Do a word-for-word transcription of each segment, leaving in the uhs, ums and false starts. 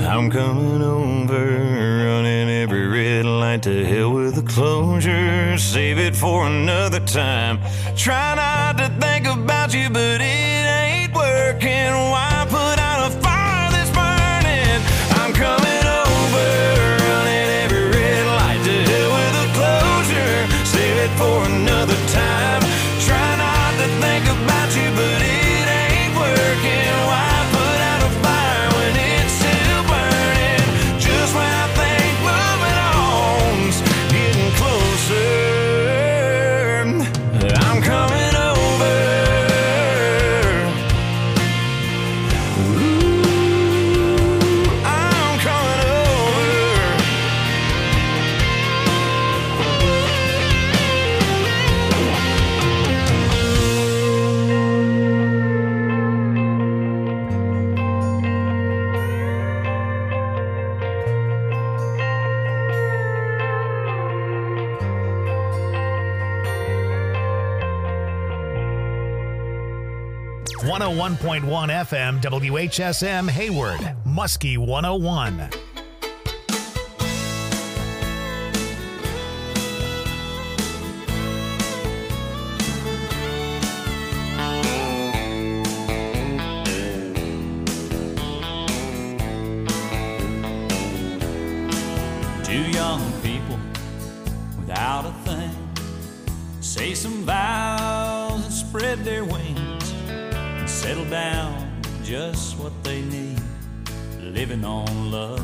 I'm coming over, running every red light, to hell with the closure. Save it for another time. Try not to think about you, but it ain't working. Why put out a fire that's burning? I'm coming over, running every red light, to hell with the closure. Save it for another time. Try not to think about you, but it ain't working. Why put out a fire when it's still burning? Just when I think moving on's getting closer, I'm coming over. Ooh, I'm coming over. one oh one point one F M W H S M Hayward, Muskie one oh one. Two young people without a thing say some vows and spread their wings and settle down just what they need, living on love.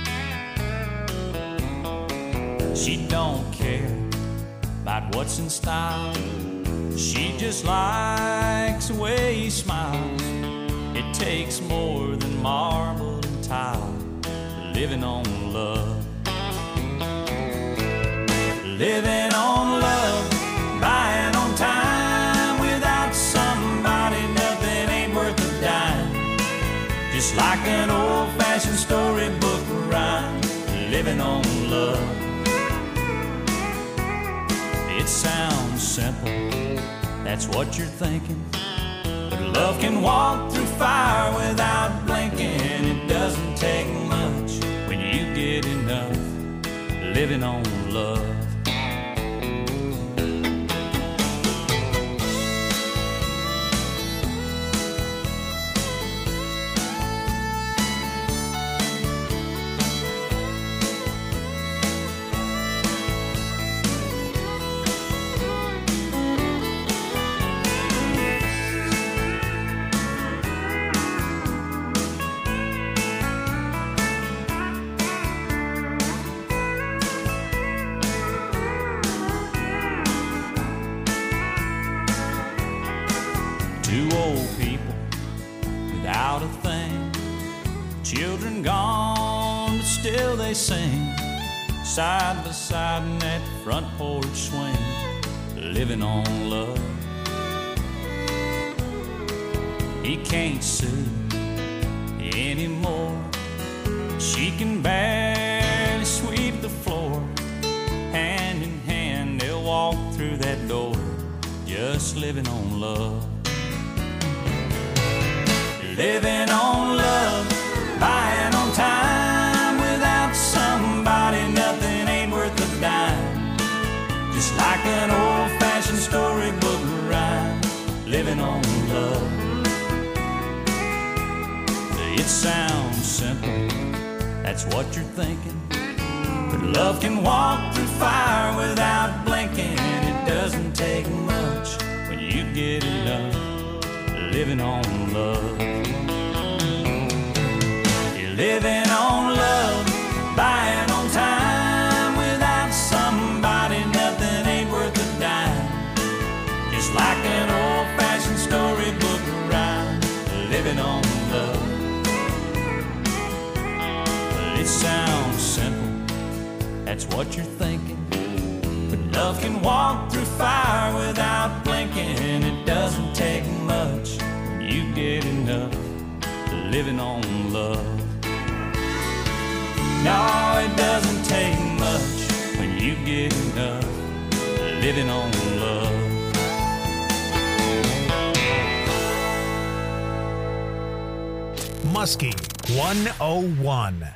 She don't care about what's in style. She just likes the way he smiles. It takes more than marble and tile, living on love. Living on love, buying on time. Without somebody, nothing ain't worth a dime. Just like an old-fashioned storybook rhyme, living on love. It sounds simple, that's what you're thinking. But love can walk through fire without blinking. It doesn't take much when you get enough, living on love. Two old people without a thing, children gone, but still they sing, side by side in that front porch swing, living on love. He can't sue anymore. She can barely sweep the floor. Hand in hand they'll walk through that door, just living on love. Living on love, buying on time. Without somebody, nothing ain't worth a dime. Just like an old-fashioned storybook rhyme, living on love. It sounds simple, that's what you're thinking. But love can walk through fire without blinking. It doesn't take much when you get enough, living on love. You're living on love, buying on time. Without somebody, nothing ain't worth a dime. Just like an old-fashioned storybook rhyme, living on love. But it sounds simple, that's what you're thinking. But love can walk through fire without blinking. It doesn't take much when you get enough, living on love. No, it doesn't take much when you get enough, living on love. Muskie one oh one.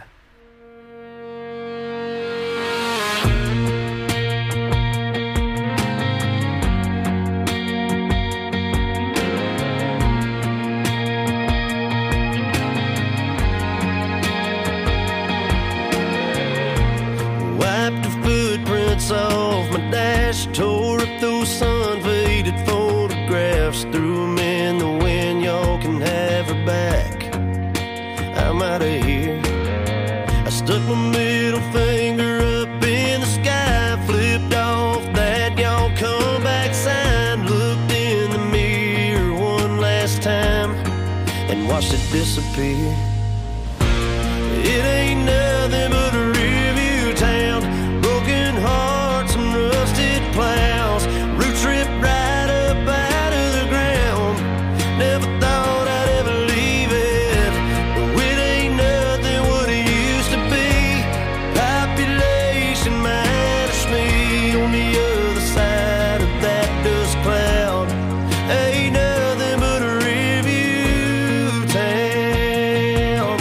Wiped the footprints off my dash, tore up those sun-faded photographs, threw them in the wind. Y'all can have her back. I'm out of here. I stuck my middle finger up in the sky, flipped off that y'all come back sign, looked in the mirror one last time and watched it disappear. It ain't nothing but a review town, broken hearts and rusted plows, roots ripped right up out of the ground. Never thought I'd ever leave it, but it ain't nothing what it used to be. Population minus me on the other side of that dust cloud. Ain't nothing but a review town.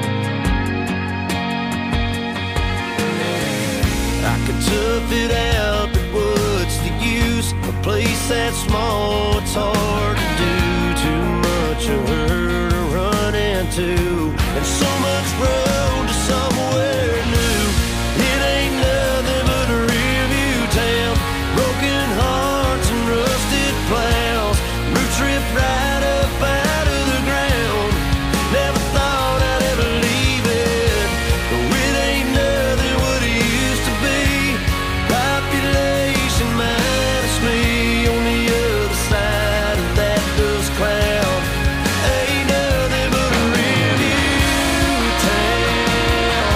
I could tough it out, but what's the use? A place that small, it's hard to do. Too much of her to run into, and so much road to somewhere new. It ain't nothing but a review town, broken hearts and rusted plows, roots ripped right up out of the ground. Never thought I'd ever leave it, but it ain't nothing what it used to be. Population minus me on the other side of that dust cloud. Ain't nothing but a review town.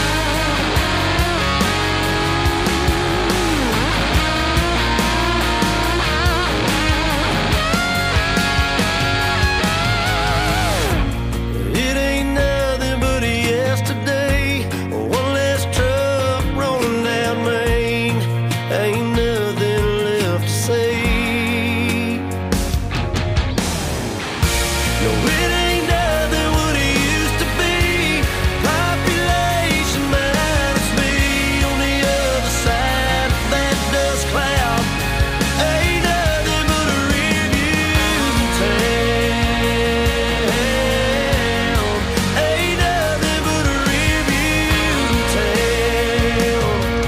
It ain't nothing but a yesterday, one less truck rolling down Main. Ain't nothing left to say. No, it ain't nothing what it used to be. Population minus me on the other side of that dust cloud. Ain't nothing but a review town. Ain't nothing but a review town.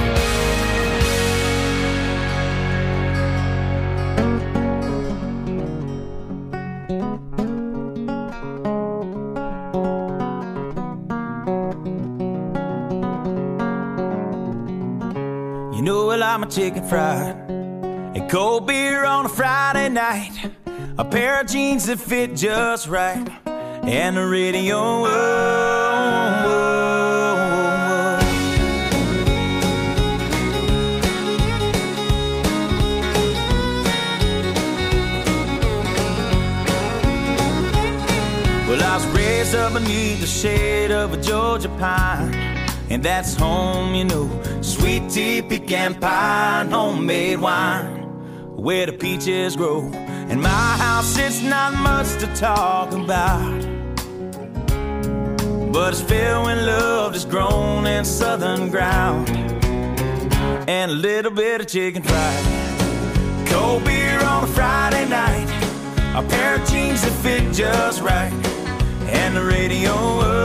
You know I like my chicken fried, and cold beer on a Friday night, a pair of jeans that fit just right, and the radio. Whoa, whoa, whoa. Well, I was raised up beneath the shade of a Georgia pine, and that's home, you know. Sweet tea, pecan pie, and homemade wine, where the peaches grow. And my house, it's not much to talk about, but it's filled with love that's grown in southern ground, and a little bit of chicken fried. Cold beer on a Friday night, a pair of jeans that fit just right, and the radio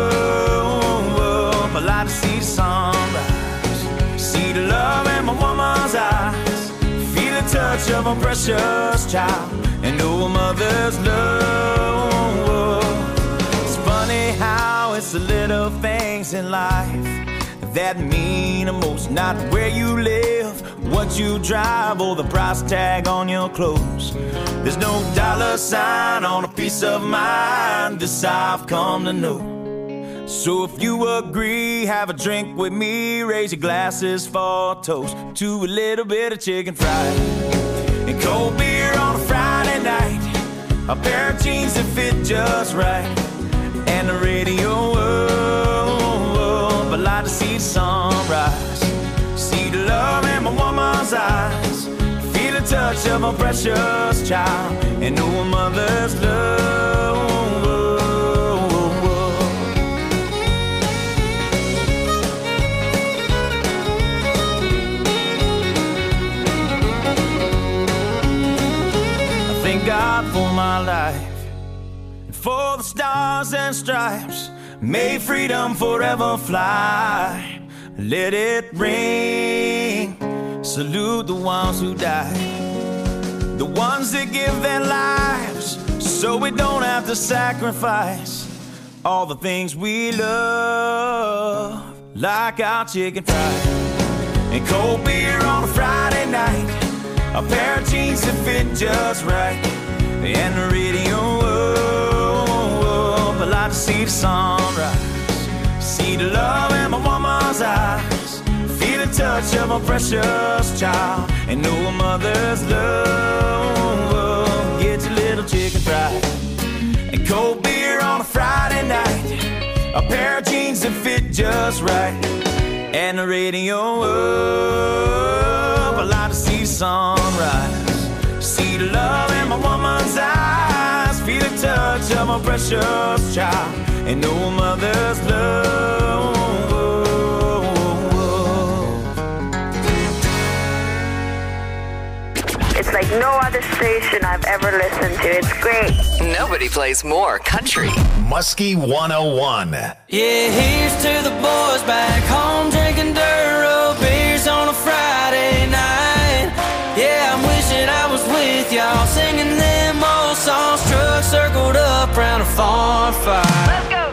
up. I like to see the sunrise, see the love in my woman's eyes, feel the touch of a precious child, and know a mother's love. It's funny how it's the little things in life that mean the most. Not where you live, what you drive, or the price tag on your clothes. There's no dollar sign on a peace of mind, this I've come to know. So if you agree, have a drink with me, raise your glasses for a toast to a little bit of chicken fried, and cold beer on a Friday night, a pair of jeans that fit just right, and the radio up. I like to see the sunrise, see the love in my woman's eyes, feel the touch of a precious child, and know a mother's love. stars and stripes, may freedom forever fly. Let it ring, salute the ones who died, the ones that give their lives so we don't have to sacrifice all the things we love, like our chicken fried and cold beer on a Friday night, a pair of jeans that fit just right, and the radio up. I like to see the sunrise, see the love in my woman's eyes, feel the touch of a precious child, and know a mother's love. Get your little chicken fried and cold beer on a Friday night, a pair of jeans that fit just right, and the radio up. I like to see the sunrise, see the love in my woman's eyes, feel the touch of my precious child, and know a mother's love. It's like no other station I've ever listened to. It's great. Nobody plays more country. Muskie one oh one. Yeah, here's to the boys back home drinking dirt road beers on a Friday night. Yeah, I'm wishing I was with y'all singing them old songs, trucks circled up round a farm fire. Let's go.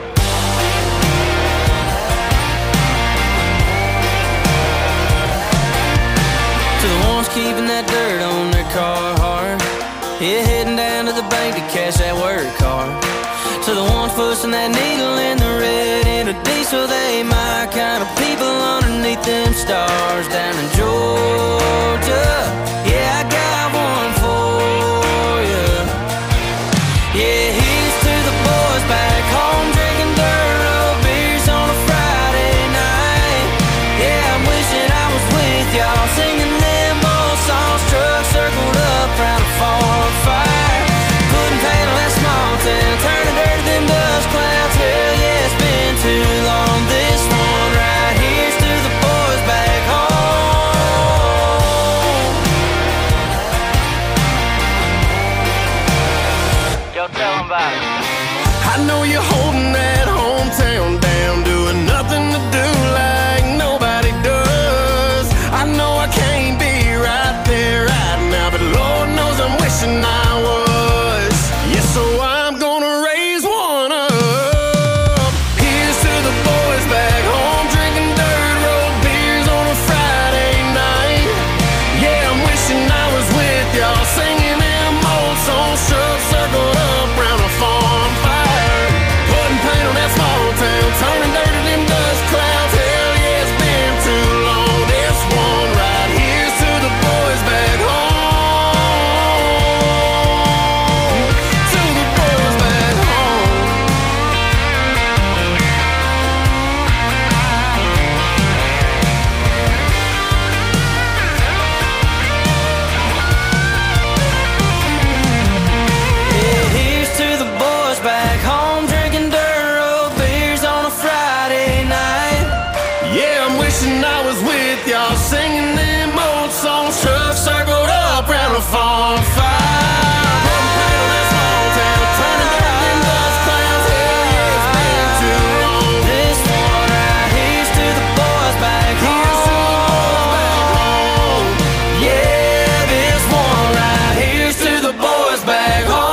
To the ones keeping that dirt on their car hard, yeah, heading down to the bank to cash that work card. To the ones pushing that needle in the red in a diesel, they my kind of people underneath them stars down in Georgia. Yeah, I got one for you. Yeah, here's to the boys back home drinking dirt road beers on a Friday night. Yeah, I'm wishing I was with y'all singing them old songs, trucks circled up round a farm fire, putting paint on that small town, turning dirt to them dust clouds. Hell yeah, it's been too long. This one right here's to the boys back home. Yo, tell them about it. I know you're holding that hometown down, doing nothing to do like nobody does. I know I can't be right there right now, but Lord knows I'm wishing I was. Yeah, so I'm gonna raise one up. Here's to the boys back home drinking dirt road beers on a Friday night. Yeah, I'm wishing I was with y'all singing them old songs, trucks circled up round a farm fire, putting paint on that small town, turning dirt to them dust clouds. Hell yeah, it's been too long. This one right here's to the boys back home. To the boys back home. Yeah, here's to the boys back home drinking dirt road beers on a Friday night. Yeah, I'm wishing I was with y'all singing them old songs, trucks circled up round a farm fire, putting paint on that small town, turning dirt to them dust clouds. Hell yeah, it's been too long. This one right here's to the boys back Here's to the boys back home. home. Yeah, this one right here's to the boys back home.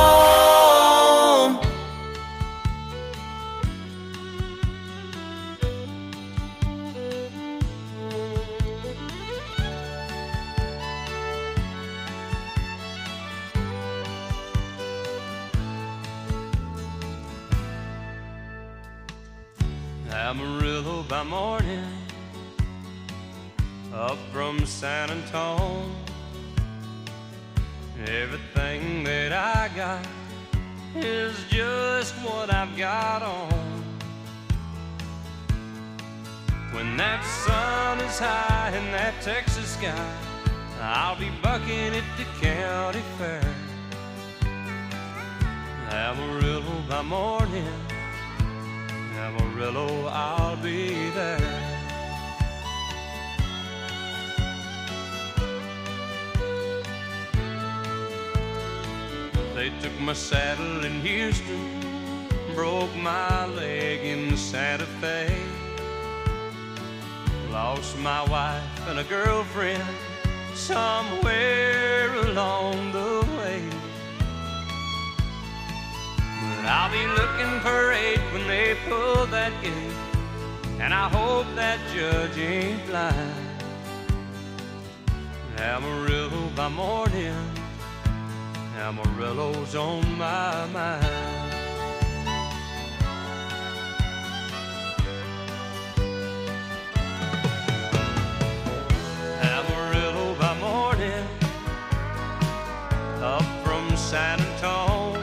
Amarillo by morning, up from San Antone. Everything that I got is just what I've got on. When that sun is high in that Texas sky, I'll be bucking at the county fair. Amarillo by morning, Amarillo, I'll be there. They took my saddle in Houston, broke my leg in Santa Fe. Lost my wife and a girlfriend somewhere along the way. But I'll be looking for eight when they pull that gate, and I hope that judge ain't blind. Amarillo by morning, Amarillo's on my mind. Amarillo by morning, up from San Antonio.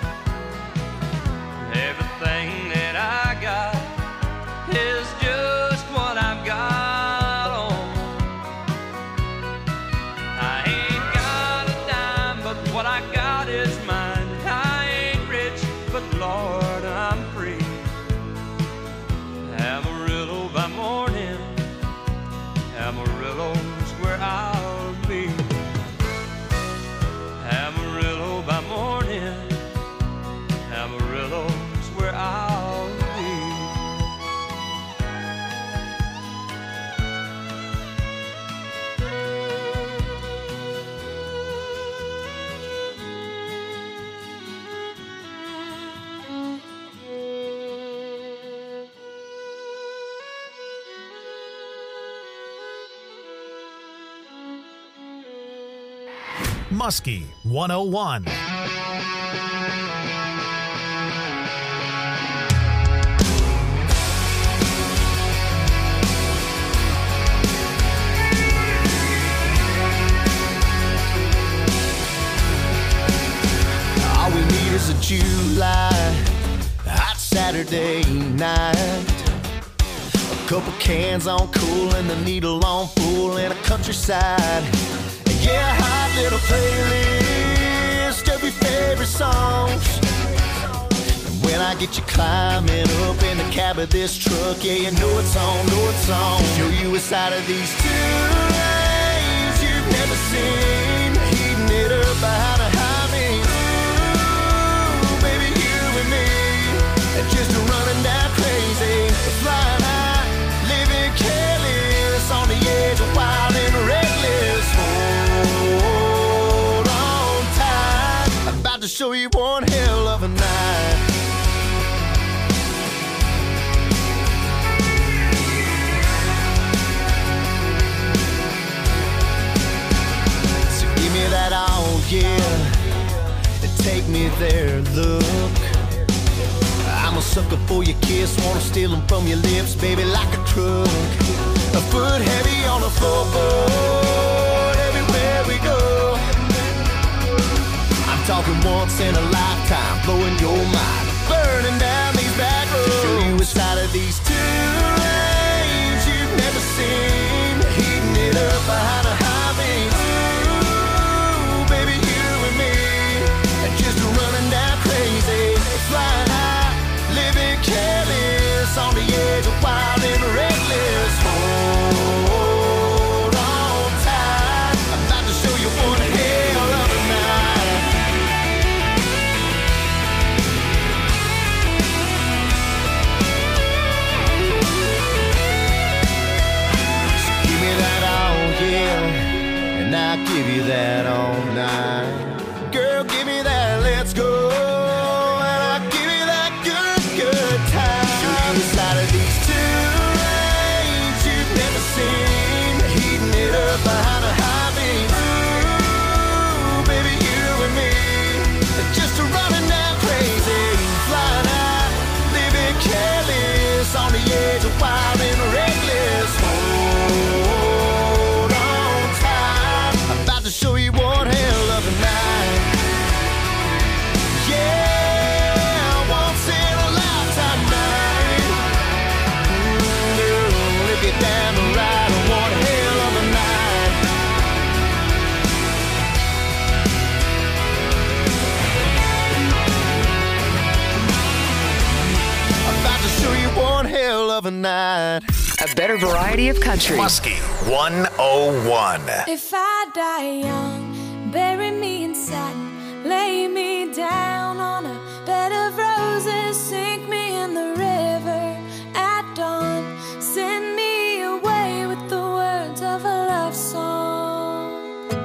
Everything that I got is just what I've got on. I ain't got a dime, but what I got is mine. I ain't rich, but Lord, I'm free. Amarillo by morning, Amarillo's where I'll be. Amarillo by morning, Amarillo's where I'll be. Muskie one oh one. All we need is a July hot Saturday night, a couple cans on cool and the needle on full in a countryside. Yeah, hot little playlist of your favorite songs. And when I get you climbing up in the cab of this truck, yeah, you know it's on, know it's on. Show you a side of these two lanes you've never seen, heating it up behind a high beam. Ooh, baby, you and me, and just running down crazy, flying high, living careless, on the edge of wild and reckless. Hold on tight, I'm about to show you one hell of a night. So give me that all, yeah, and take me there, look. I'm a sucker for your kiss, wanna steal them from your lips, baby, like a truck. A foot heavy on the floorboard, everywhere we go. I'm talking once in a lifetime, blowing your mind, burning down these back roads. Show you a side of these two lanes you've never seen, heating it up behind a high beam. Ooh, baby, you and me, and just running down crazy, flying high, living careless, on the edge of wild and reckless. Hold on tight, I'm about to show you one hell of a night. So give me that all, yeah, and I'll give you that all night. Girl, give me that, let's go. Side of these two lanes you've never seen, heating it up behind a high beam. Ooh, baby, you and me, just running down crazy, flying high, living careless, on the edge of wild and reckless. Hold on tight, I'm about to show you one hell of a night. Yeah, once in a lifetime night. Get down the ride, one hell of a night. I'm about to show you one hell of a night. A better variety of country. Muskie one oh one. If I die young, bury me in satin, lay me down on a bed of roses. roses, sink me in the river at dawn. Send me away with the words of a love song.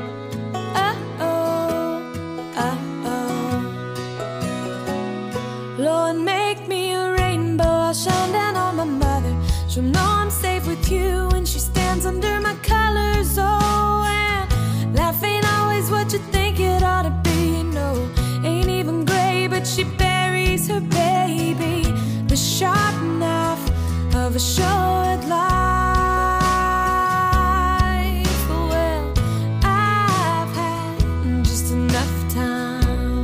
Uh-oh, uh-oh. Lord, make me a rainbow, I'll shine down on my mother. She'll know I'm safe with you when she stands under my colors. Oh, and life ain't always what you think it ought to be. No, ain't even gray, but she buries her baby. The sharp knife of a short life. Well, I've had just enough time.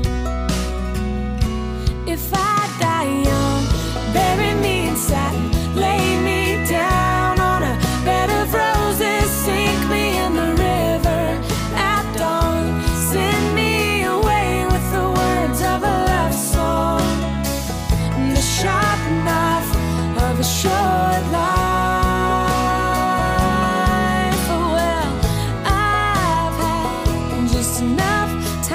If I die young, bury me in satin, lay me down on a bed of roses, sink me in the river at dawn. Send me away with the words of a love song. The sharp knife of a short life. Well, I've had just enough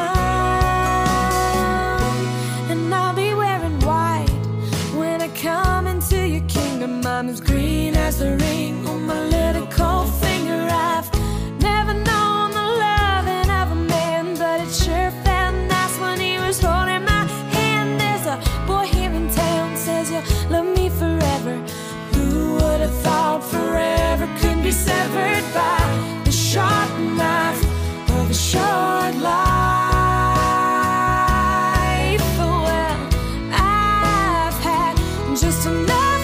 time, and I'll be wearing white when I come into your kingdom. I'm as green as the ring on my little cold finger. I've never known the loving of a man, but it sure felt nice when he was holding my hand. There's a boy here in town says you'll love me forever. Who would have thought forever could be severed by the sharp knife of a short life? Well, I've had just enough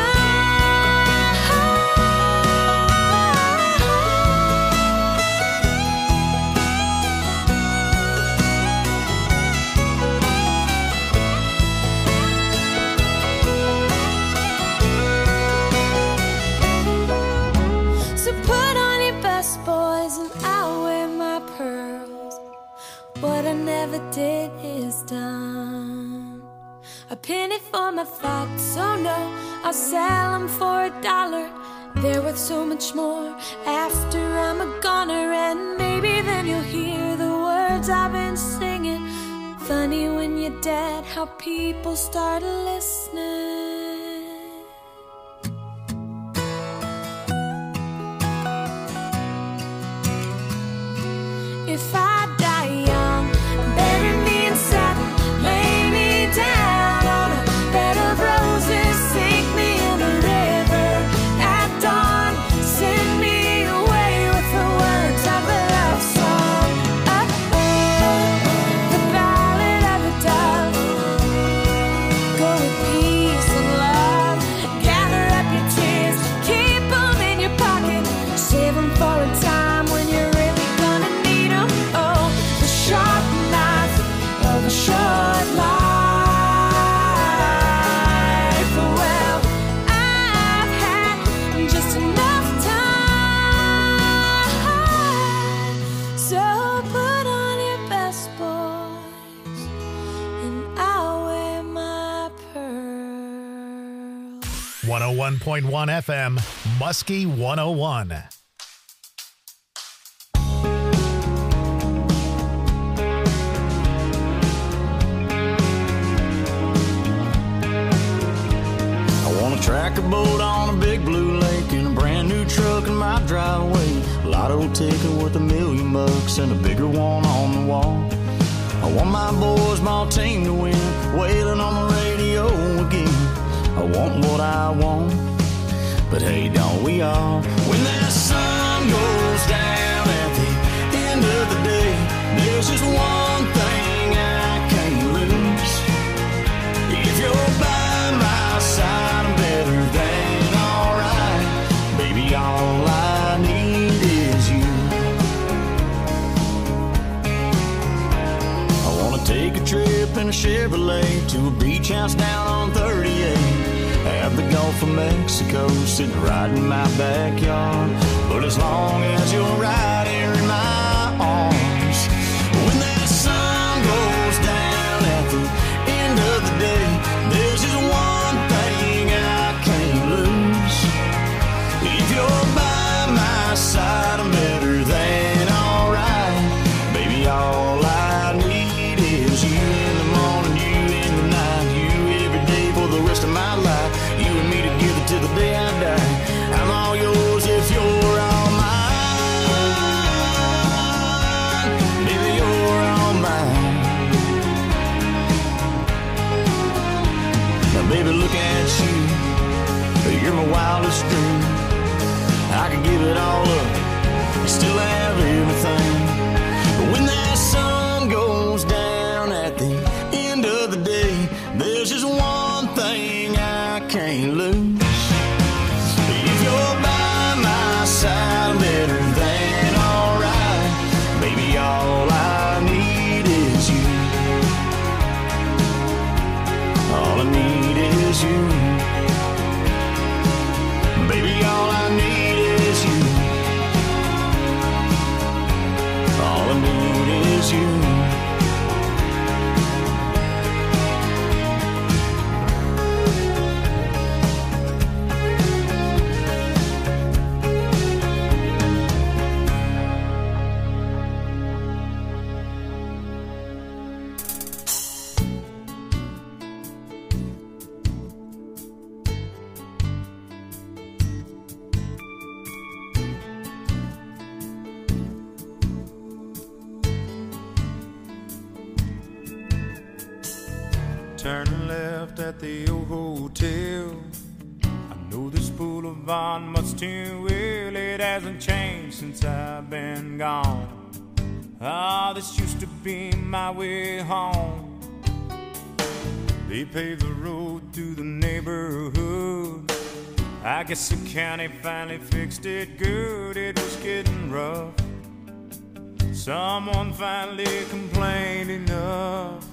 So put on your best boys and I'll wear my pearls. What I never did is done. A penny for my thoughts, oh no, I'll sell them for a dollar. They're worth so much more after I'm a goner. And maybe then you'll hear the words I've been singing. Funny when you're dead how people start listening. If I die young, bury me in satin, lay me down on a bed of roses, sink me in the river at dawn. Send me away with the words of a love song. Uh-oh, the ballad of a dove. Go with peace and love, gather up your tears, keep them in your pocket, save them for a time when you're really gonna need them. Oh, the sharp knife of a short life. Well, I've had just enough time. So put on your best boys and I'll wear my pearl. one oh one point one F M, Muskie one oh one. I want a tracker boat on a big blue lake and a brand new truck in my driveway. A lotto ticket worth a million bucks and a bigger one on the wall. I want my boys' ball team to win, wailing on the radio again. I want what I want, but hey, don't we all? When that sun goes down at the end of the day, there's just one thing I can't lose. If you're by my side, I'm better than alright. Baby, all I need is you. I wanna take a trip in a Chevrolet to a beach house down on thirty-eight. Have the Gulf of Mexico sitting right in my backyard. But as long as you're right here in my arms, when that sun goes down at the end of the day, there's just one thing I can't lose. If you're by my side, I'm better than alright. Baby, all I need is you in the morning, you in the night, you you're my wildest dream. I could give it all up, you still have everything. But when that sun goes down at the end of the day, there's just one thing I can't lose. If you're by my side, better than alright. Baby, all I need is you. All I need is you. Baby, all I need is you. All I need is you. Turning left at the old hotel. I know this boulevard much too well. It hasn't changed since I've been gone. Ah, oh, this used to be my way home. They paved the road through the neighborhood. I guess the county finally fixed it good. It was getting rough. Someone finally complained enough.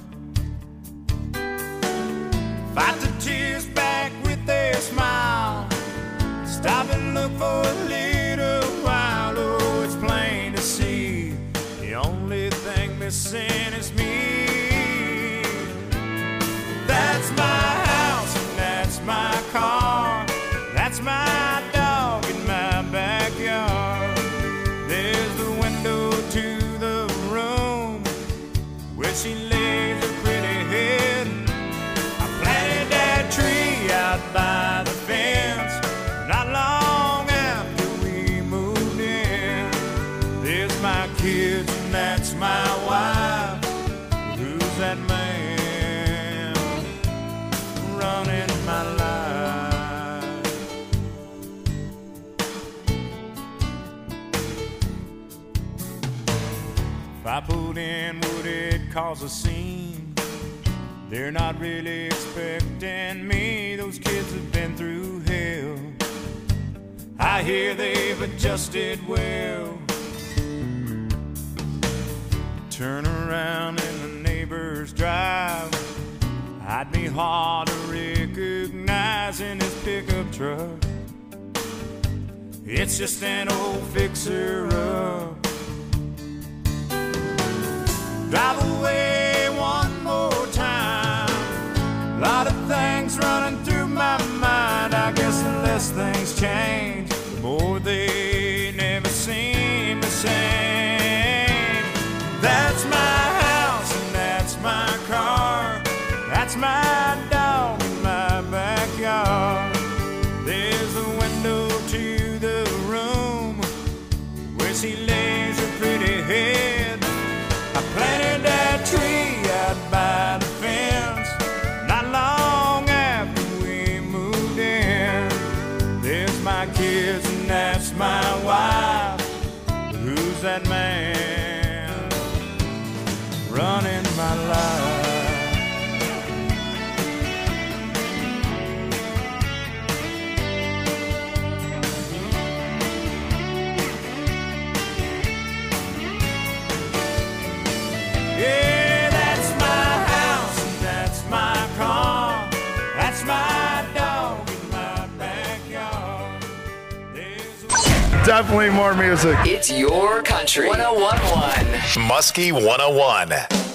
Fight the tears back with a smile. Stop and look for a little while. Oh, it's plain to see the only thing missing is me. That's my house and that's my car. That's my dog in my backyard. There's the window to the room where she lays her pretty head. Tree out by the fence. Not long after we moved in. There's my kids and that's my wife. Who's that man running my life? If I put in, would it cause a scene? They're not really expecting me. Those kids have been through hell. I hear they've adjusted well. Turn around in the neighbor's drive. I'd be hard to recognize in his pickup truck. It's just an old fixer-up. Drive away one more time. A lot of things running through my mind. I guess the less things change, the more they never seem the same. That's my house and that's my car. That's my dog in my backyard. There's a window to the room where she lays her pretty head. I planted that tree out by the fence. Not long after we moved in. There's my kids and that's my wife. Who's that man running my life? Yeah, that's my house and that's my car. That's my dog in my backyard. There's a- Definitely more music. It's your country. one oh one point one. Muskie one oh one.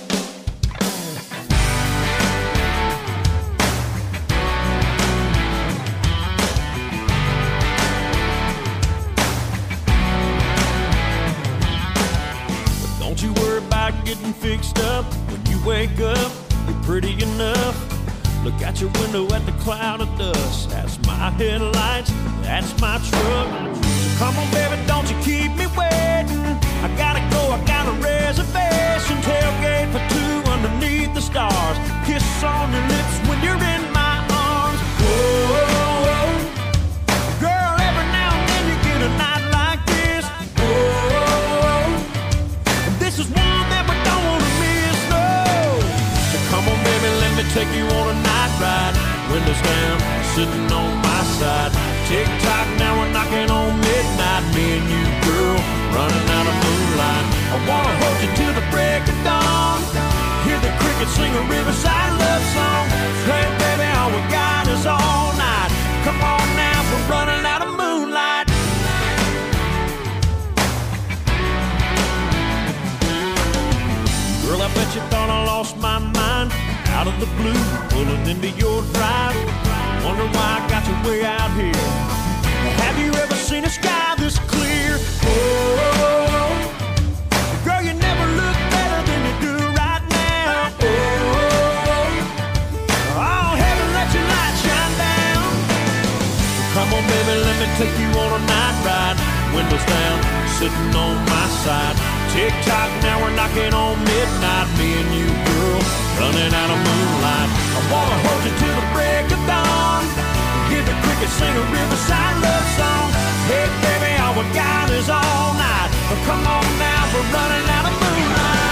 Don't you worry about getting fixed up. When you wake up, you're pretty enough. Look out your window at the cloud of dust. That's my headlights, that's my truck. So come on, baby, don't you keep me waiting. I gotta go, I got a reservation. Tailgate for two underneath the stars. Kiss on your lips when you're in my arms. Whoa, whoa, whoa. side. Tick tock, now we're knocking on midnight. Me and you, girl, running out of moonlight. I wanna hold you till the break of dawn. Hear the crickets sing a riverside love song. Hey baby, all we got is all night. Come on now, we're running out of moonlight. Girl, I bet you thought I lost my mind. Out of the blue, pulling into your drive. Wonder why I got you way out here. Have you ever seen a sky this clear? Oh, girl, you never look better than you do right now. Oh, oh, heaven, let your light shine down. Come on, baby, let me take you on a night ride. Windows down, sitting on my side. Tick tock, now we're knocking on midnight. Me and you, girl, running out of moonlight. I wanna hold you till the break of dawn. Hear the crickets sing a riverside love song. Hey baby, all we got is all night. Oh, come on now, we're running out of moonlight.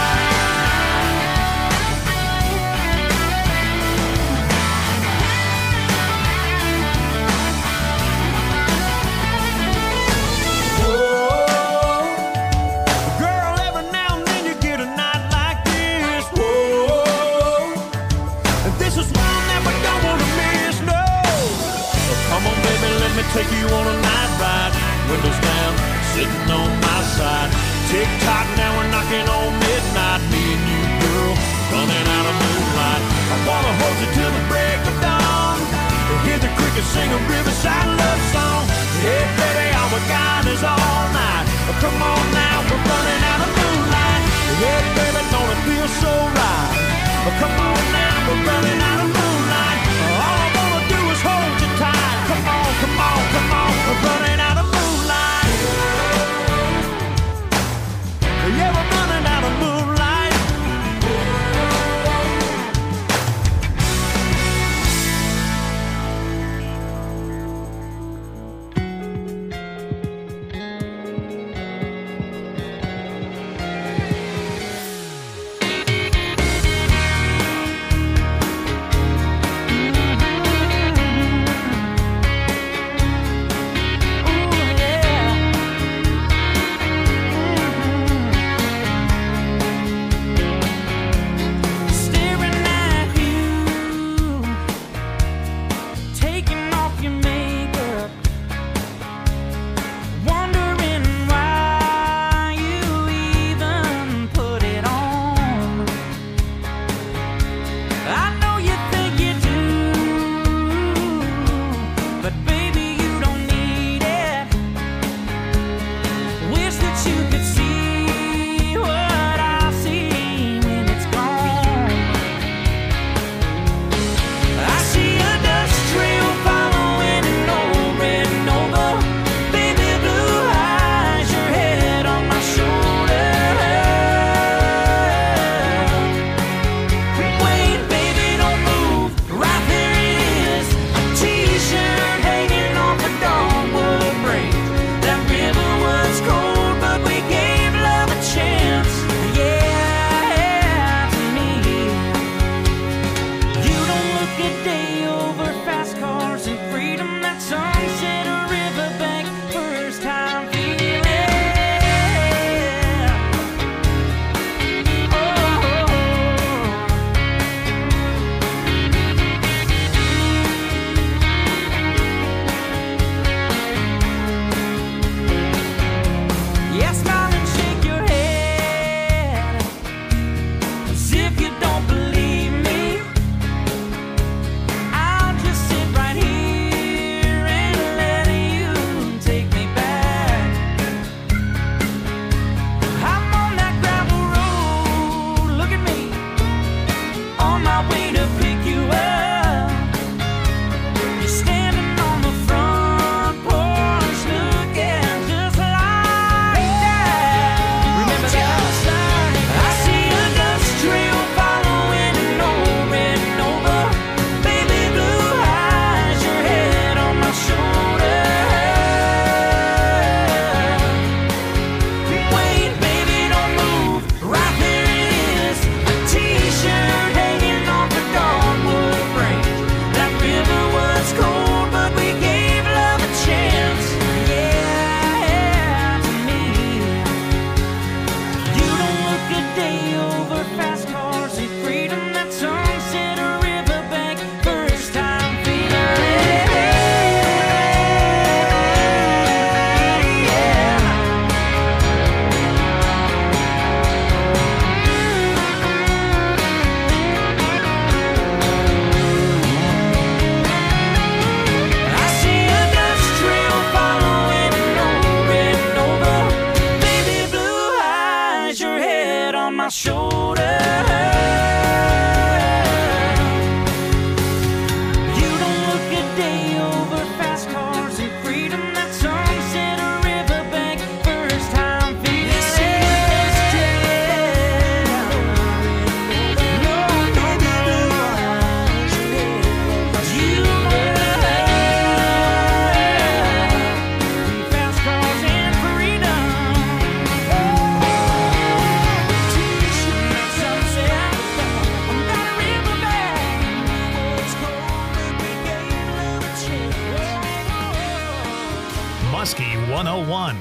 Take you on a night ride, windows down, sitting on my side. Tick tock, now we're knocking on midnight. Me and you, girl, running out of moonlight. I wanna hold you till the break of dawn. Hear the crickets sing a riverside love song. Hey baby, all we got is all night. Oh, come on now, we're running out of moonlight. Hey baby, don't it feel so right? Oh, come on now, we're running out of moonlight. All I wanna do is hold you tight. Come on, come on, come on, we're running out of moonlight. Yeah, we're running out of moonlight. Muskie one oh one.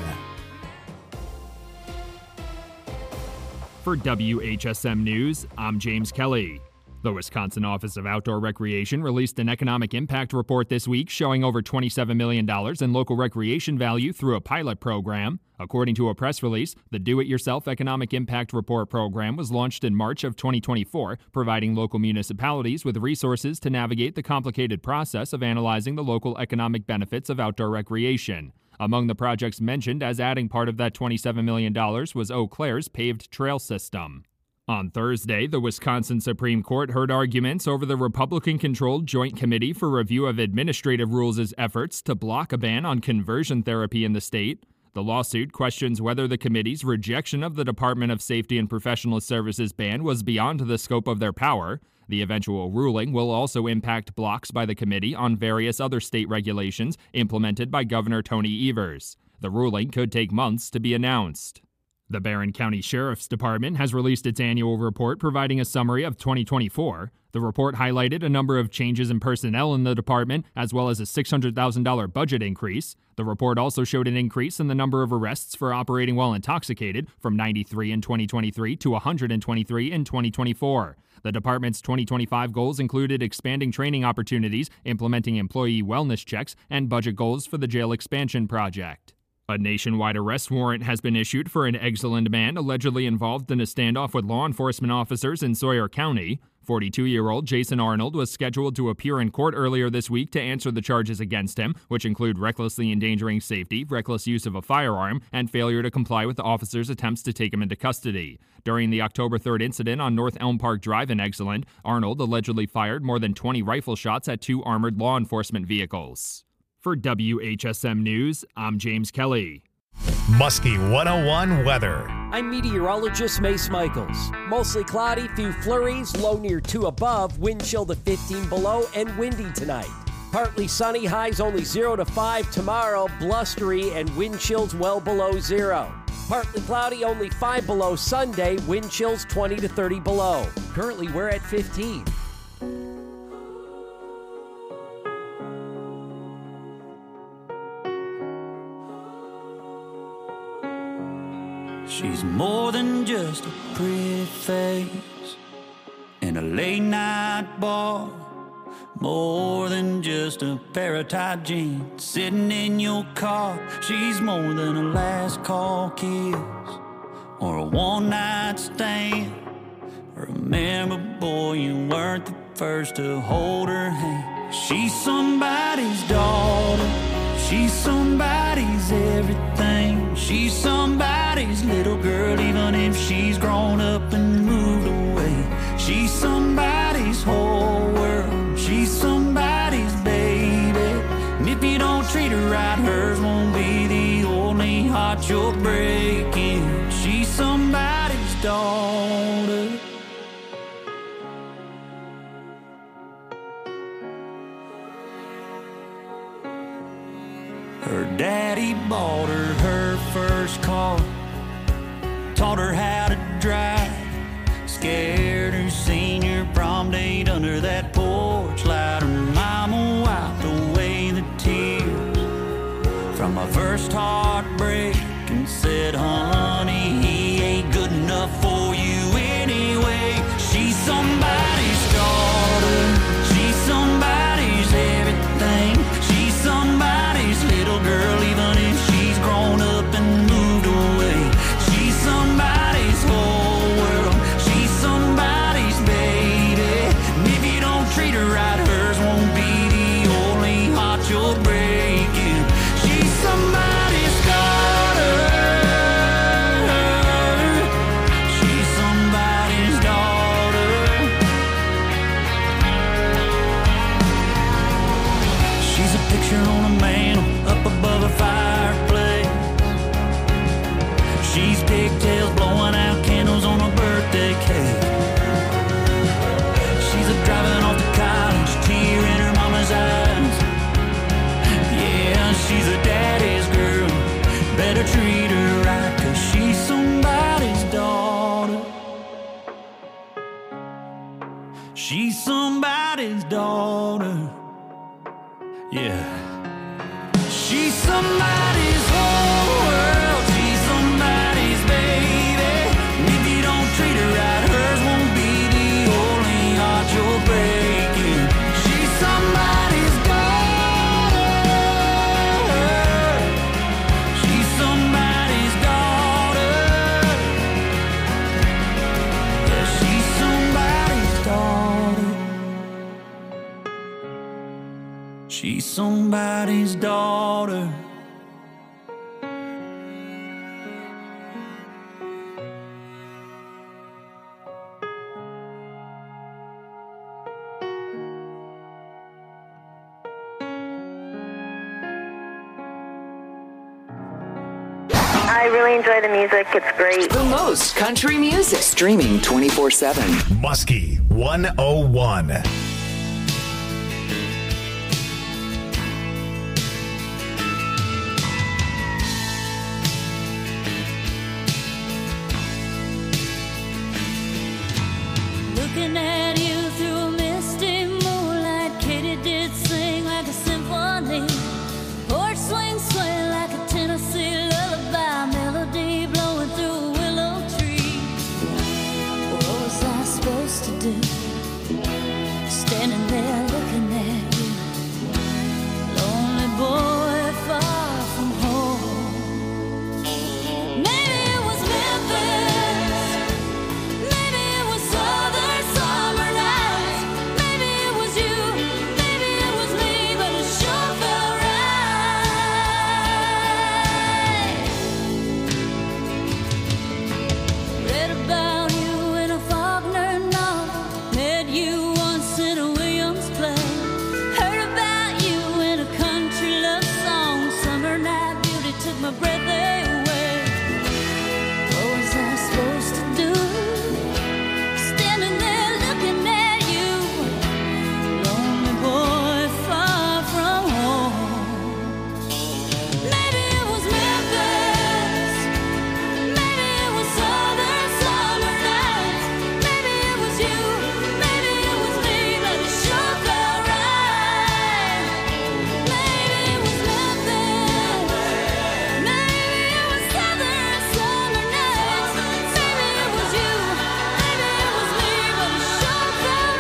For W H S M News, I'm James Kelly. The Wisconsin Office of Outdoor Recreation released an economic impact report this week showing over twenty-seven million dollars in local recreation value through a pilot program. According to a press release, the Do-It-Yourself Economic Impact Report program was launched in March of twenty twenty-four, providing local municipalities with resources to navigate the complicated process of analyzing the local economic benefits of outdoor recreation. Among the projects mentioned as adding part of that twenty-seven million dollars was Eau Claire's paved trail system. On Thursday, the Wisconsin Supreme Court heard arguments over the Republican-controlled Joint Committee for Review of Administrative Rules' efforts to block a ban on conversion therapy in the state. The lawsuit questions whether the committee's rejection of the Department of Safety and Professional Services ban was beyond the scope of their power. The eventual ruling will also impact blocks by the committee on various other state regulations implemented by Governor Tony Evers. The ruling could take months to be announced. The Barron County Sheriff's Department has released its annual report providing a summary of twenty twenty-four. The report highlighted a number of changes in personnel in the department, as well as a six hundred thousand dollars budget increase. The report also showed an increase in the number of arrests for operating while intoxicated from ninety-three in twenty twenty-three to one hundred twenty-three in twenty twenty-four. The department's twenty twenty-five goals included expanding training opportunities, implementing employee wellness checks, and budget goals for the jail expansion project. A nationwide arrest warrant has been issued for an Exeland man allegedly involved in a standoff with law enforcement officers in Sawyer County. forty-two-year-old Jason Arnold was scheduled to appear in court earlier this week to answer the charges against him, which include recklessly endangering safety, reckless use of a firearm, and failure to comply with the officers' attempts to take him into custody. During the October third incident on North Elm Park Drive in Exeland, Arnold allegedly fired more than twenty rifle shots at two armored law enforcement vehicles. For W H S M News, I'm James Kelly. Muskie one oh one weather. I'm meteorologist Mace Michaels. Mostly cloudy, few flurries, low near two above, wind chill to fifteen below, and windy tonight. Partly sunny, highs only zero to five tomorrow, blustery, and wind chills well below zero. Partly cloudy, only five below Sunday, wind chills twenty to thirty below. Currently, we're at fifteen. She's more than just a pretty face in a late night bar, more than just a pair of tight jeans sitting in your car. She's more than a last call kiss or a one night stand. Remember, boy, you weren't the first to hold her hand. She's somebody's daughter, she's somebody's everything. She's somebody's little girl, even if she's grown up and moved away. She's somebody's whole world, she's somebody's baby. And if you don't treat her right, hers won't be the only heart you're breaking. She's somebody's daughter. Her daddy bought her her first car, taught her how to drive, scared her senior prom date under that porch light. Her mama wiped away the tears from my first heartbreak and said, honey, he ain't good enough for you anyway. She's somebody's daughter, she's somebody's everything. She's somebody's little girl, even if she's grown up and moved away. She's somebody's whole world, she's somebody's baby. And if you don't treat her right, hers won't be the only heart you're breaking. She's somebody's daughter, she's somebody's daughter. She's a picture on a mantle up above a fireplace. She's pigtails blowing out candles on a birthday cake. She's a driving off to college, tear in her mama's eyes. Yeah, she's a daddy's girl, better treat her right, 'cause she's somebody's daughter. She's somebody's daughter. Yeah. She's somebody's somebody's daughter. I really enjoy the music. It's great. The most country music. Streaming twenty-four seven. Muskie one oh one. Looking at you through a misty moonlight, Katie did sing like a symphony. Porch swing sway like a Tennessee lullaby, melody blowing through a willow tree. What was I supposed to do? Standing there looking at you, lonely boy far from home. Maybe it was Memphis, maybe it was southern summer nights, maybe it was you, maybe it was me, but it sure felt right. Read about you in a Faulkner novel, met you once in a Williams play, heard about you in a country love song, summer night beauty took my breath away. What was I supposed to do? Standing there looking at you, lonely boy far from home. Maybe it was Memphis, maybe it was southern summer nights, maybe it was you, maybe it was me, but it sure felt right. Maybe it was Memphis, maybe it was southern summer nights, maybe it was you, maybe it was me, but it sure felt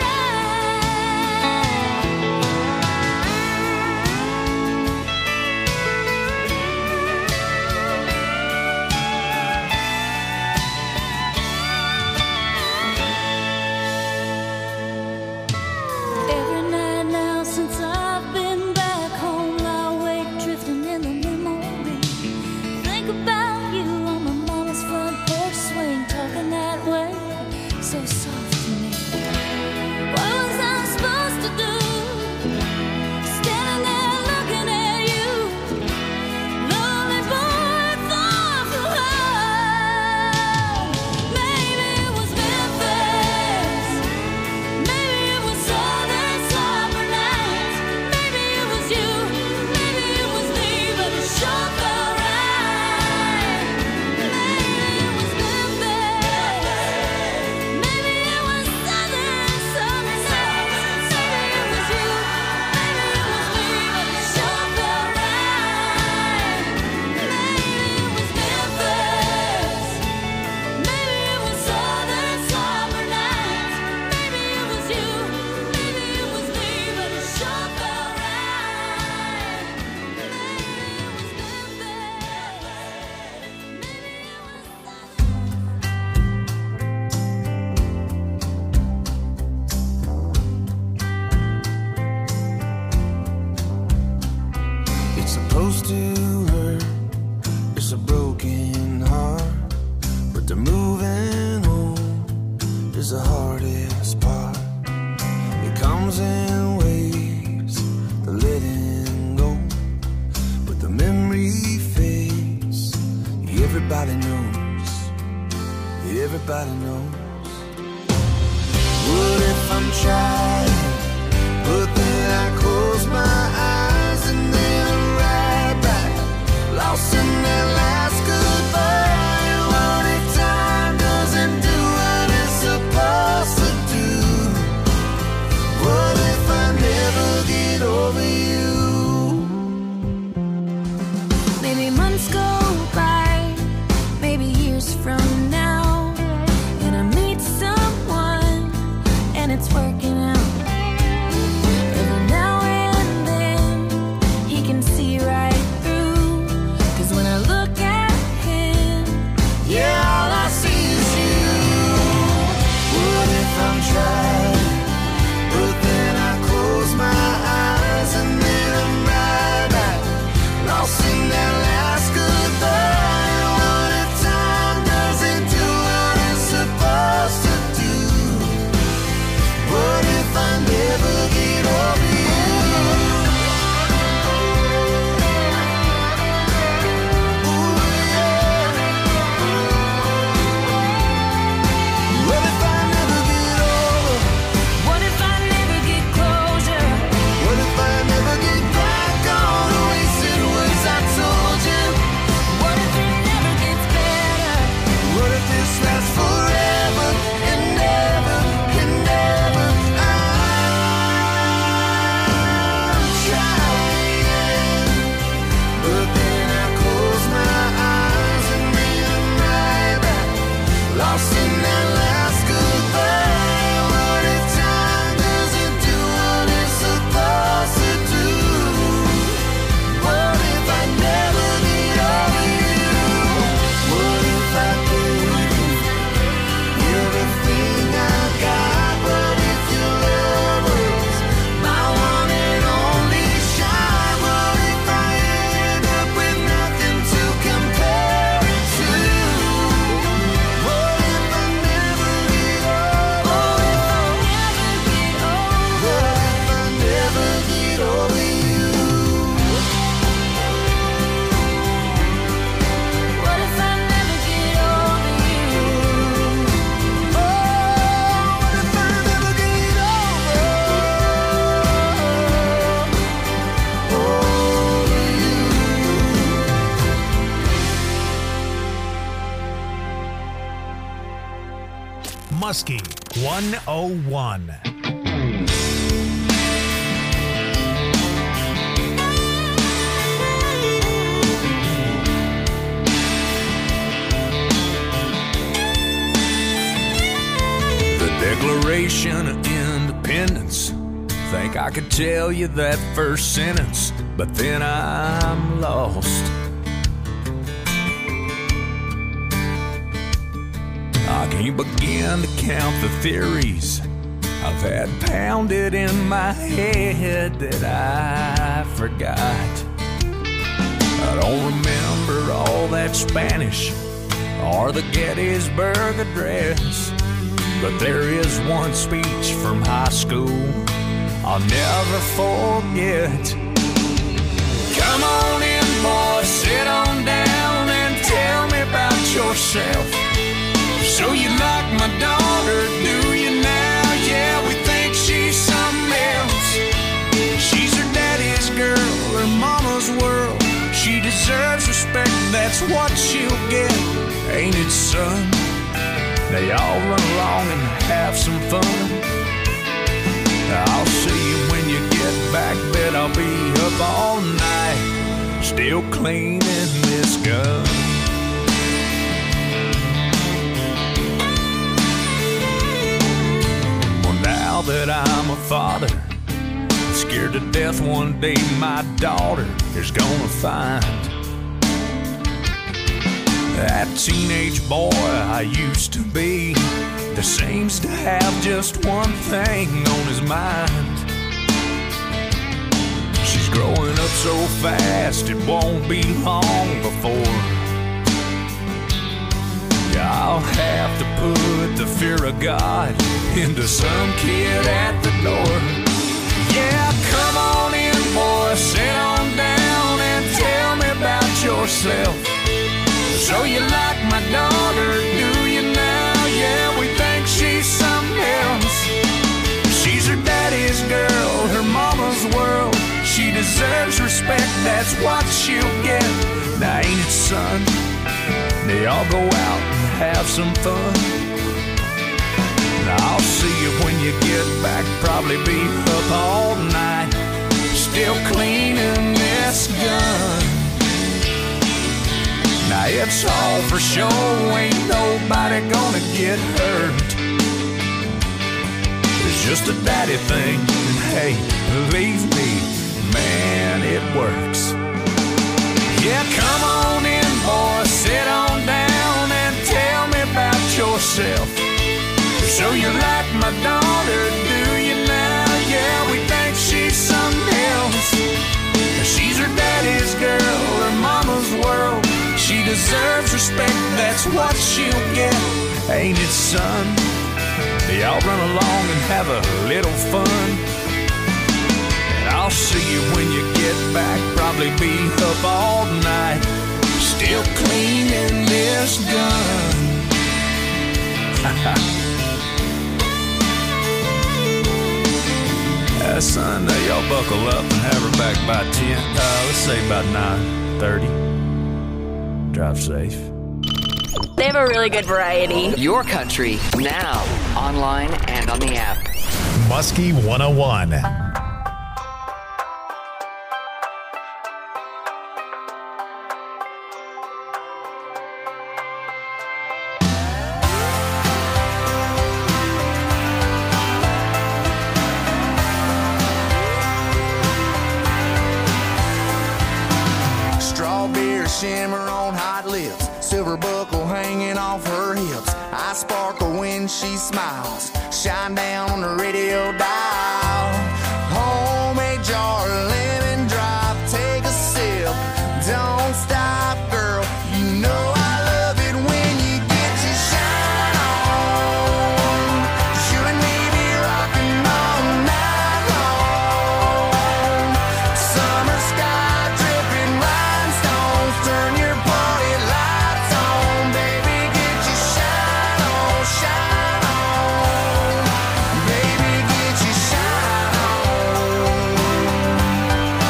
Every night now since I've been back home, I wake drifting in the memory. Think about you on my mama's front porch swing, talking that way, so soft to me. What was I supposed to do? Standing there looking at you, lonely boy far from home. Maybe it was Memphis, maybe it was southern summer nights, maybe it was you, maybe it was me, but it sure felt right. Maybe it was Memphis, maybe it was southern summer nights, maybe it was you, maybe it was me, but it sure felt right. Maybe it was Memphis, maybe it was southern summer nights, maybe it was you, maybe it was me, but it sure felt right. Maybe it was It's supposed to hurt, it's a broken heart, but the moving on is the hardest part. It comes in waves, the letting go, but the memory fades. Everybody knows, everybody knows. What if I'm trying, but then I close my eyes and then right back, lost in that last goodbye. What if time doesn't do what it's supposed to do? What if I never get over you? Maybe months go by, maybe years from now, and I meet someone and it's working out. Muskie one oh one. Declaration of Independence. Think I could tell you that first sentence, but then I'm lost. I can't begin to count the theories I've had pounded in my head that I forgot. I don't remember all that Spanish or the Gettysburg Address, but there is one speech from high school I'll never forget. Come on in, boy, sit on down and tell me about yourself. So you like my daughter, do you now? Yeah, we think she's something else. She's her daddy's girl, her mama's world. She deserves respect, that's what she'll get. Ain't it, son? They all run along and have some fun. I'll see you when you get back, bet I'll be up all night, still cleaning this gun. Well, now that I'm a father, I'm scared to death one day my daughter is gonna find that teenage boy I used to be that seems to have just one thing on his mind. She's growing up so fast it won't be long before, yeah, I'll have to put the fear of God into some kid at the door. Yeah, come on in, boy, sit on down and tell me about yourself. So you like my daughter, do you now? Yeah, we think she's something else. She's her daddy's girl, her mama's world. She deserves respect, that's what she'll get. Now ain't it, son? They all go out and have some fun. Now I'll see you when you get back, probably be up all night, still cleaning this gun. Now it's all for show, ain't nobody gonna get hurt. It's just a daddy thing, and hey, believe me, man, it works. Yeah, come on in, boy, sit on down and tell me about yourself. So you like my daughter, do you now? Yeah, we think she's something else. She's her daddy's girl, her mama's world. She deserves respect, that's what she'll get. Ain't it, son? Y'all run along and have a little fun. And I'll see you when you get back, probably be up all night, still cleaning this gun. uh, son, uh, y'all buckle up and have her back by ten. Uh, let's say about nine thirty. Drive safe. They have a really good variety. Your country, now, online and on the app. Muskie one oh one. Strawberry shimmer on hot lips, silver buckle hanging off her hips. I sparkle when she smiles, shine down on the radio dial. Homemade jar, lemon drop, take a sip. Don't stop, girl, you know I love it when you get your shine on. You and me be rocking all night long. Summer sky dripping rhinestones, turn your party lights on. Baby, get your shine on, shine on. Baby, get your shine on.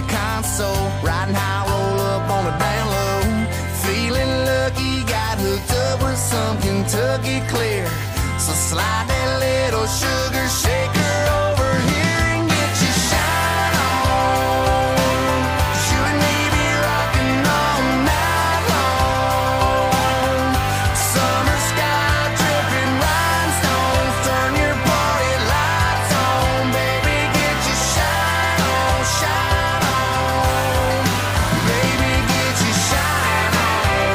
console, riding high, roll up on the down low. Feeling lucky, got hooked up with some Kentucky Clear. So slide that little sugar shaker over here and get your shine on. 'Cause you and me be rocking all night long. Summer sky dripping rhinestones, turn your party lights on. Baby, get your shine on, shine on. Baby, get your shine on.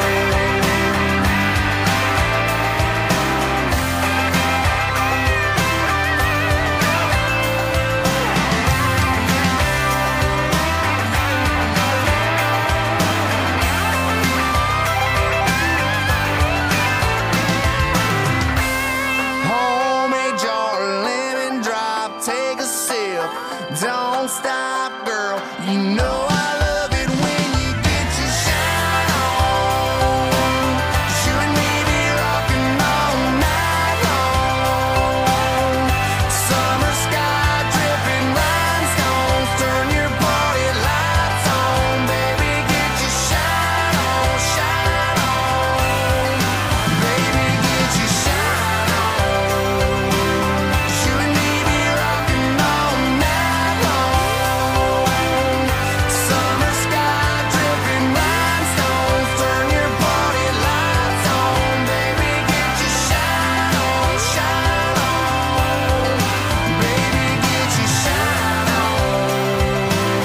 Homemade jar of lemon drop, take a sip. Don't stop, girl. You know I love it when you get your shine on. 'Cause you and me be rocking all night long. Summer sky dripping rhinestones, turn your party lights on. Baby, get your shine on, shine on. Baby, get your shine on. 'Cause you and me be rocking all night long. Summer sky dripping rhinestones, turn your party lights on. Baby, get your shine on, shine on. Baby, get your shine on.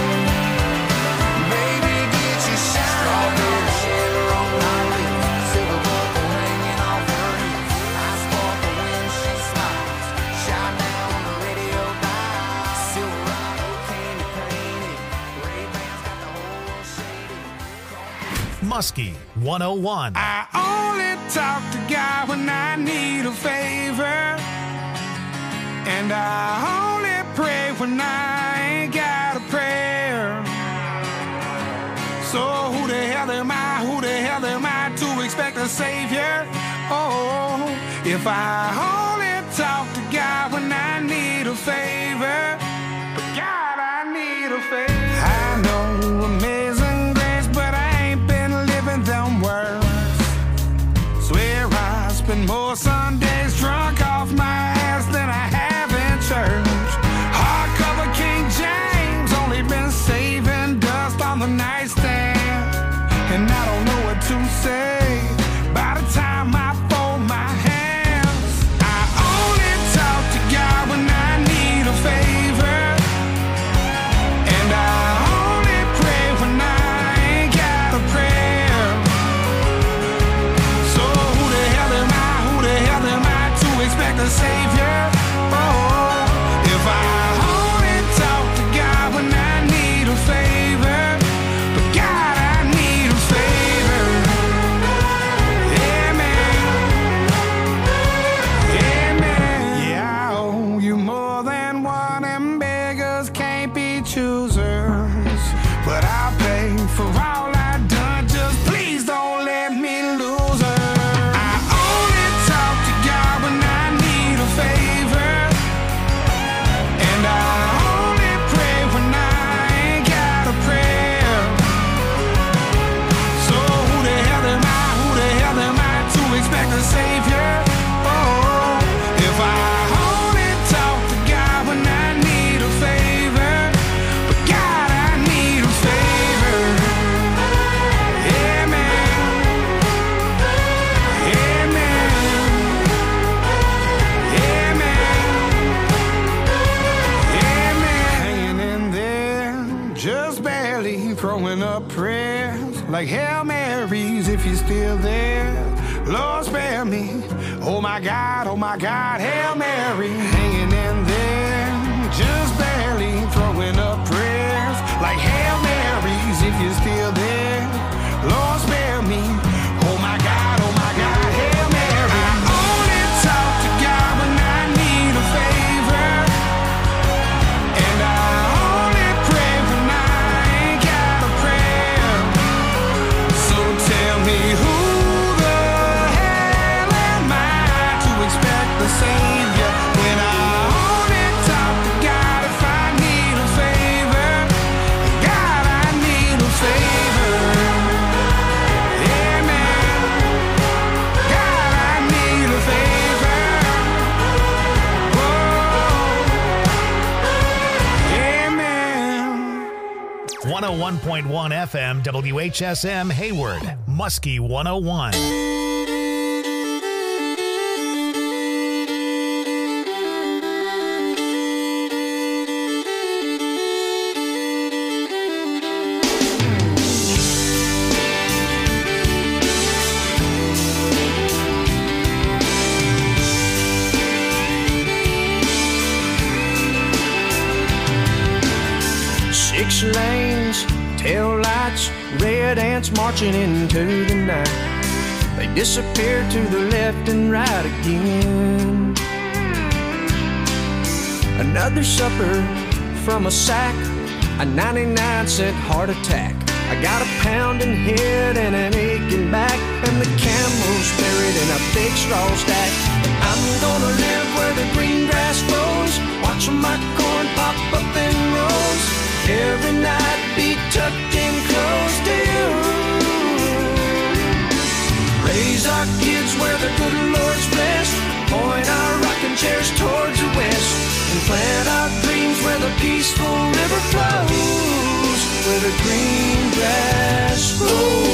Baby, get your shine on. Strawberry sugar on my lips, silver buckle hanging off her hips. I sparkle when she smiles, shine down on the radio dial. Silverado candy painted, Ray-Bans got the whole world shaded. Muskie one oh one. I only talk to God when I need a favor, and I only pray when I ain't got a prayer. So who the hell am I, who the hell am I to expect a savior? Oh, if I only talk to God when I need a favor, but God, I need a favor. I know amazing grace, but I ain't been living them words. Swear I spend more Sundays drunk off my ass than I have in church. Hardcover King James, only been saving dust on the nightstand, and I don't know what to say by the time I fold my hands. I only talk to God when I need a favor, and I only pray when I ain't got a prayer. So who the hell am I, who the hell am I to expect a savior? Oh, if I only talk to God when I need a favor, but God, I need a favor. Amen. Amen. Yeah, I owe you more than one, and beggars can't be choosers. But I'll pay for all I've done, just please don't let me lose her. I only talk to God when I need a favor, and I only pray when I ain't got a prayer. So who the hell am I, who the hell am I to expect a savior? Oh, if I only talk to God when I need a favor, but God, I need a favor. Amen. Amen. Amen. Amen. Hanging in there, just barely throwing up prayers like Hail Marys if you're still there. Lord, spare me. Oh my God, oh my God, Hail Mary. Hanging in there, just barely throwing up prayers like Hail Marys if you're still there. Lord, spare me. Oh my God, oh my God, Hail Mary. I only talk to God when I need a favor, and I only pray when I ain't got a prayer. So tell me who the hell am I to expect the savior when I only talk to God if I need a favor? God, one point one F M W H S M Hayward, Muskie one oh one. Six lanes, tail lights, red ants marching into the night. They disappear to the left and right again. Another supper from a sack, a ninety-nine cent heart attack. I got a pounding head and an aching back, and the camel's buried in a big straw stack. I'm gonna live where the green grass grows, watching my corn pop up in rows. Every night be tucked in close to you. Raise our kids where the good Lord's blessed. Point our rocking chairs towards the west. And plant our dreams where the peaceful river flows, where the green grass grows.